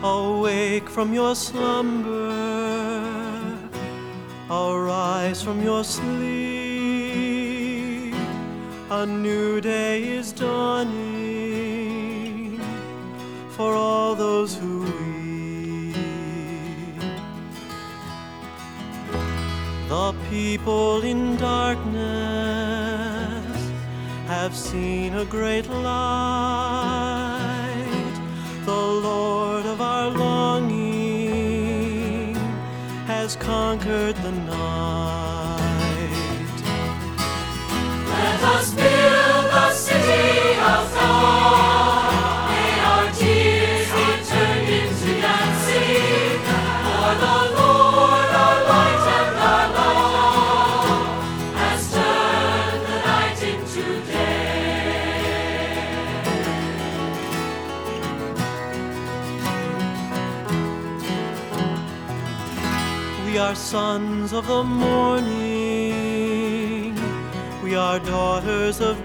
Awake from your slumber, arise from your sleep. A new day is dawning for all those who weep. The people in darkness have seen a great light. The Lord of our longing has conquered the night. Let us build the city of God. May our tears be turned into dancing. For the Lord, our light and our love, has turned the night into day. We are sons of the morning, we are daughters of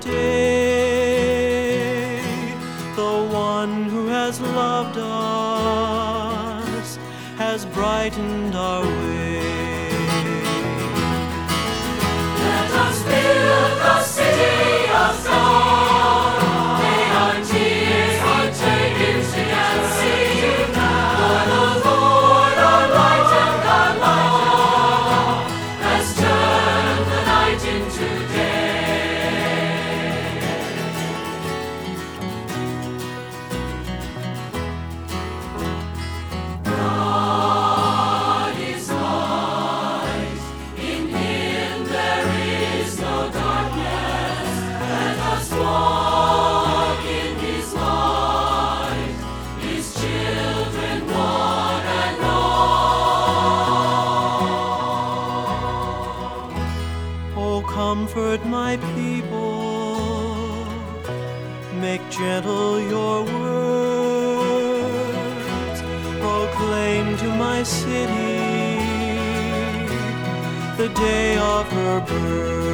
day. The one who has loved us has brightened our way. Let us build the city of God. May our tears be turned into dancing. For the Lord, our light and our love, has turned the night into day. God is light. In Him there is no darkness. Let us walk in His light, His children one and all. Oh, comfort my people, make gentle your words, proclaim to my city the day of her birth.